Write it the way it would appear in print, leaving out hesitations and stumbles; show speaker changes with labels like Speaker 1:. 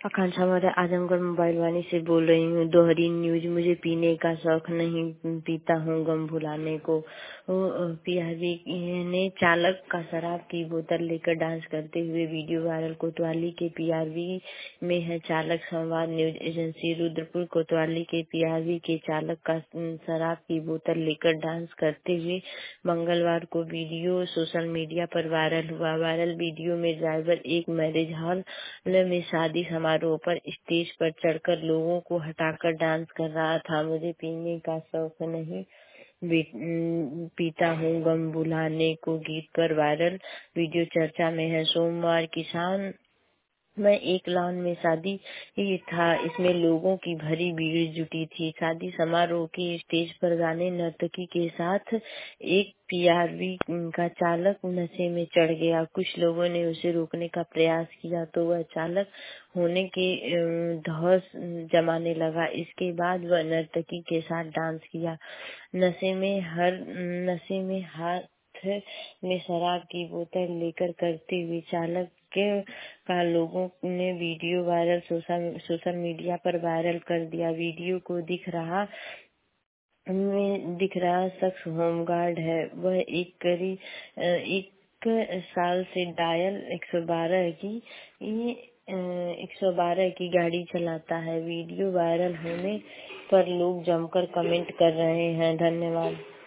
Speaker 1: आकांक्षा Maurya Azamgarh mobile Vaani से बोल रही हूँ। दोहरी न्यूज। मुझे पीने का शौक नहीं, पीता हूँ गम भुलाने को। पीआरवी ने चालक का शराब की बोतल लेकर डांस करते हुए वीडियो वायरल। कोतवाली के पीआरवी में है चालक। संवाद न्यूज एजेंसी रुद्रपुर। कोतवाली के पीआरवी के चालक का शराब की बोतल लेकर डांस करते हुए मंगलवार को वीडियो सोशल मीडिया पर वायरल हुआ। वायरल वीडियो में ड्राइवर एक मैरिज हॉल में शादी समारोह पर स्टेज पर चढ़कर लोगों को हटाकर डांस कर रहा था। मुझे पीने का शौक नहीं, पीता हूँ गम भुलाने को गीत पर वायरल वीडियो चर्चा में है। सोमवार की शाम मैं एक लॉन में शादी ही था। इसमें लोगों की भरी भीड़ जुटी थी। शादी समारोह के स्टेज पर गाने नर्तकी के साथ एक पीआरवी का चालक नशे में चढ़ गया। कुछ लोगों ने उसे रोकने का प्रयास किया तो वह चालक होने के धौस जमाने लगा। इसके बाद वह नर्तकी के साथ डांस किया। नशे में हाथ में शराब की बोतल लेकर करते हुए चालक का लोगों ने वीडियो वायरल सोशल मीडिया पर वायरल कर दिया। वीडियो को दिख रहा शख्स होमगार्ड है। वह एक साल से डायल 112 की गाड़ी चलाता है। वीडियो वायरल होने पर लोग जमकर कमेंट कर रहे हैं। धन्यवाद।